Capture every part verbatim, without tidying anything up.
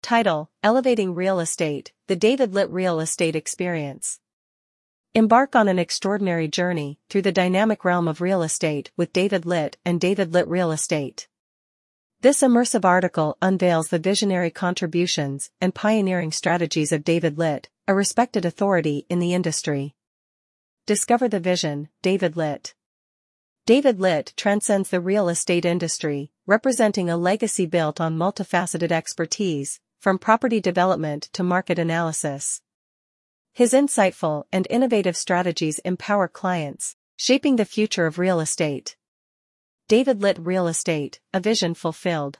Title: Elevating Real Estate, the David Litt Real Estate Experience. Embark on an extraordinary journey through the dynamic realm of real estate with David Litt and David Litt Real Estate. This immersive article unveils the visionary contributions and pioneering strategies of David Litt, a respected authority in the industry. Discover the vision, David Litt. David Litt transcends the real estate industry, representing a legacy built on multifaceted expertise, from property development to market analysis. His insightful and innovative strategies empower clients, shaping the future of real estate. David Litt Real Estate, a vision fulfilled.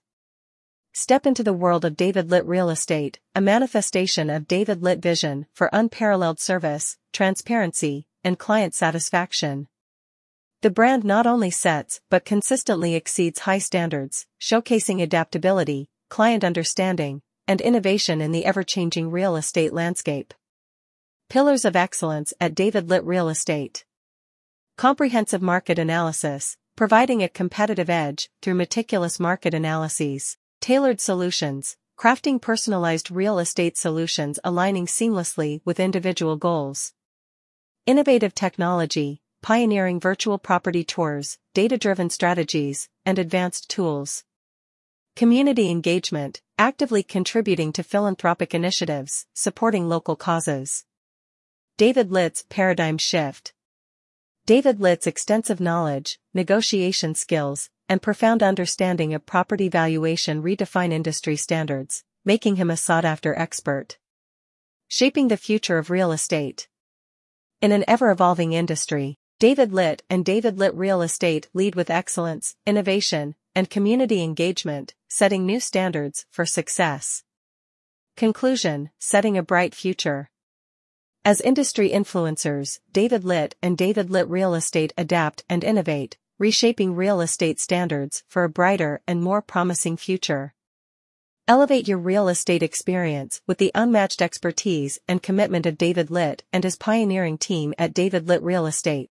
Step into the world of David Litt Real Estate, a manifestation of David Litt vision for unparalleled service, transparency, and client satisfaction. The brand not only sets but consistently exceeds high standards, showcasing adaptability, client understanding, and innovation in the ever-changing real estate landscape. Pillars of excellence at David Litt Real Estate. Comprehensive market analysis, providing a competitive edge through meticulous market analyses. Tailored solutions, crafting personalized real estate solutions aligning seamlessly with individual goals. Innovative technology, pioneering virtual property tours, data-driven strategies, and advanced tools. Community engagement, actively contributing to philanthropic initiatives, supporting local causes. David Litt's paradigm shift. David Litt's extensive knowledge, negotiation skills, and profound understanding of property valuation redefine industry standards, making him a sought-after expert. Shaping the future of real estate. In an ever-evolving industry, David Litt and David Litt Real Estate lead with excellence, innovation, and community engagement, setting new standards for success. Conclusion: setting a bright future. As industry influencers, David Litt and David Litt Real Estate adapt and innovate, reshaping real estate standards for a brighter and more promising future. Elevate your real estate experience with the unmatched expertise and commitment of David Litt and his pioneering team at David Litt Real Estate.